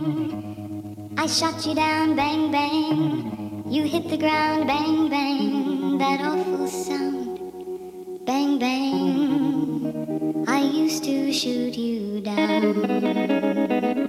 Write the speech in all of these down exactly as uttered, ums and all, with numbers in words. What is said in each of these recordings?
I shot you down, bang, bang. You hit the ground, bang, bang. That awful sound, bang, bang. I used to shoot you down.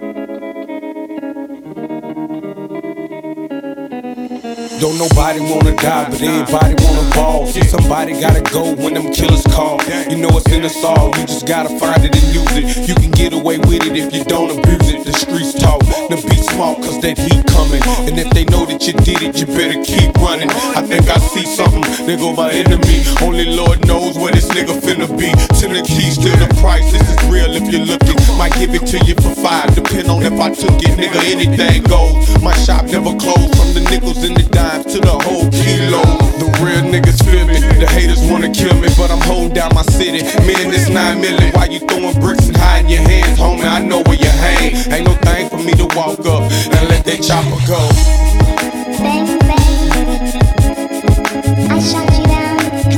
Don't nobody wanna die, but everybody wanna ball. So somebody gotta go when them killers call. You know it's in us all, you just gotta find it and use it. You can get away with it if you don't abuse it. The streets talk, the beat small cause that heat coming. And if they know that you did it, you better keep running. I think I see something, they go by enemy. Only Lord knows where this nigga finna be. To the key, still the price, this is real if you're looking. Might give it to you for five, depend on if I took it, nigga, anything goes. My shop never closed, from the nickels and the dimes to the whole kilo. The real niggas feel me, the haters wanna kill me, but I'm holding down my city. Man, this nine million, why you throwing bricks and hiding your hands, homie? I know where you hang. Ain't no thing for me to walk up and let that chopper go. Bang, bang. I shot you down.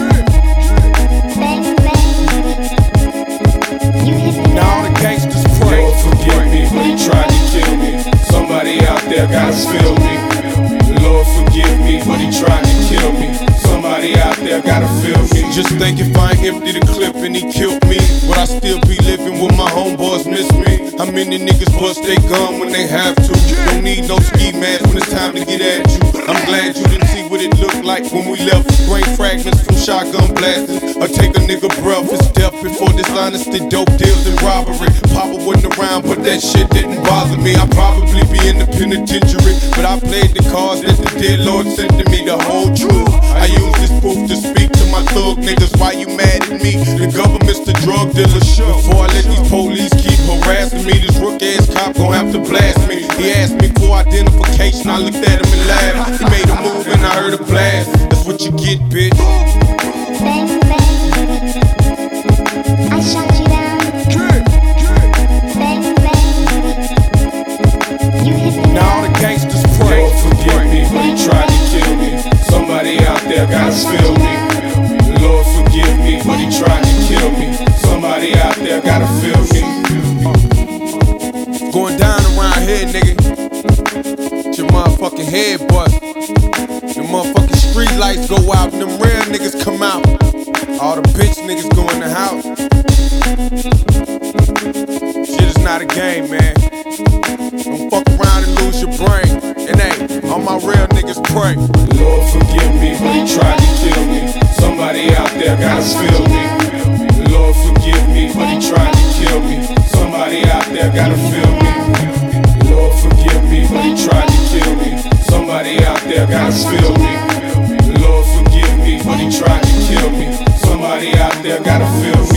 Bang, bang. You hit the Now all the gangsters pray. Lord forgive me, but he tried to kill me. Somebody out there gotta feel me. Lord forgive me, but he tried to kill me. Somebody out there gotta feel me. Just think if I empty the clip and he killed me, would I still be living with my homeboys miss me? How many niggas bust they gun when they have to? Don't need no ski mask when it's time to get at you. I'm glad you didn't see what it looked like when we left. Brain fragments from shotgun blasters. Or take a nigga breath, it's death before dishonesty, dope deals and robbery. Papa wasn't around, but that shit didn't bother me. I'd probably be in the penitentiary, but I played the cards that the dead Lord sent to me, the whole truth. I use this proof to speak to my thug niggas. Why you mad at me? The government's the drug dealer. Before I let these police keep harassing me, this rook-ass cop gon' have to blast me. He asked me for identification, I looked at him and laughed. He made a move and I heard a blast. That's what you get, bitch. bang, bang. I shot you down. Bang, bang. You hit the Now all the gangsters pray. Lord forgive me, but he tried to kill me. Somebody out there gotta feel me. Lord forgive me, but he tried to kill me. Somebody out there gotta feel me. Going down around here, nigga. It's your motherfucking head bust. The motherfucking street lights go out and them real niggas come out. All the bitch niggas go in the house. Shit is not a game, man. Don't fuck around and lose your brain. And hey, all my real niggas pray. Lord forgive me, but he tried to kill me. Somebody out there gotta feel me. Lord forgive me, but he tried to kill me. Somebody out there gotta feel me. Lord forgive me, but he tried to kill me. Somebody out there gotta feel me. Lord forgive me, but he tried to kill me. Somebody out there gotta feel me.